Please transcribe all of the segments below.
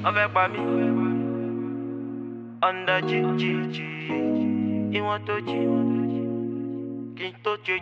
avec pas mi. On the G. You want to G. Quinto G.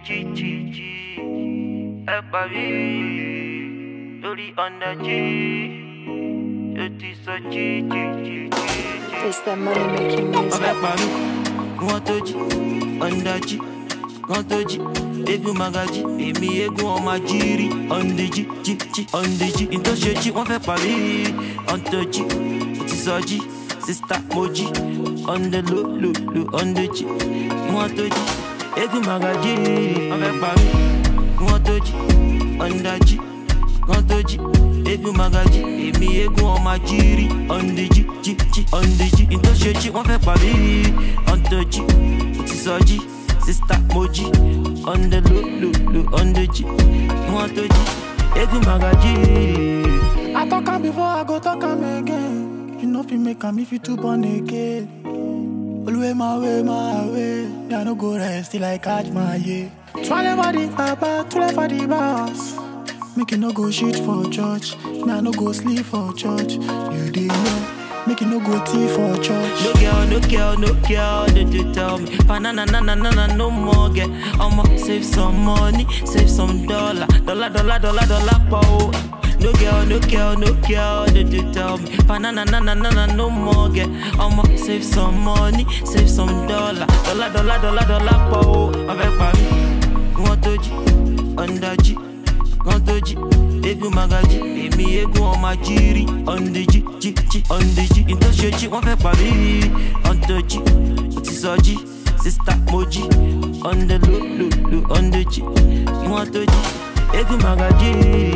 Avec pas mi. Lori on the G. It's a G. It's that money making music. Avec pas mi. You want to G. On the G. Quanto G. Egu magaji, emi egu on ma jiri. On the G, on the G. Into G, on fait pas mi. On the G, it's a G. Sister Moji, on the low, on the G. Moi to G, egu magaji, on fait pas mi. Moi to G, on the G. Quanto G, egu magaji, emi egu on ma jiri. On the G, on the G. Into G, on fait pas mi. On the G, it's a G. Sister Moji, on the low, on the G. Moi to G, egu magaji. I talk am before, I go talk am again. You know if you make am if you too born again. Always my way. I no go rest till I catch my year. Twirl body, papa, twirl for the boss. Make you no go shit for church. Me I no go sleep for church. You dey know. Make you no go tea for church. No girl, don't you tell me. Banana, no more girl. I'ma save some money, save some dollar, pow. No girl, don't you tell me. Banana, no more girl. I'ma save some money, save some dollar, pow. Avec pas mi, quanto G, on the G, quanto G. Egu magaji, emi egu on ma jiri. On the G, on the G. Into G, on fait pas mi. On the G, it's a G. Sister Moji, on the low, on the G. Moi to G, egu magaji.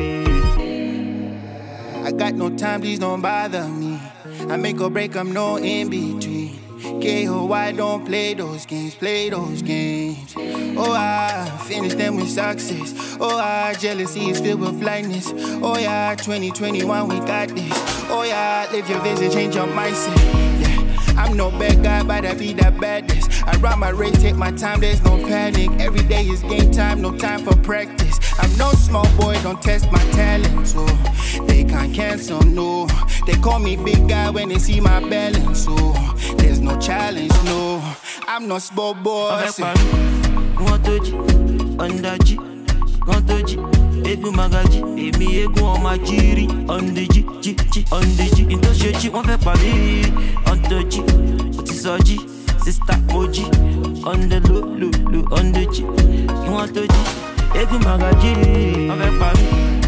I got no time, please don't bother me. I make or break, I'm no in between. KO, I don't play those games. Oh, I finish them with success. Oh, I jealousy is filled with blindness. Oh, yeah, 2021, we got this. Oh, yeah, live your vision, change your mindset. Yeah, I'm no bad guy, but I be the baddest. I run my race, take my time, there's no panic. Every day is game time, no time for practice. I'm no small boy, don't test my talent, so they can't cancel, no. They call me big guy when they see my balance, so there's no challenge, no. I'm no small boy. Quanto G, on the G, quanto G. Egu magaji, emi egu on ma jiri. On the G, on the G. Into G, on fait pas mi. On the G, it's a G. Sister Moji, on the low, on the G. Quanto G, egu magaji, on fait pas mi.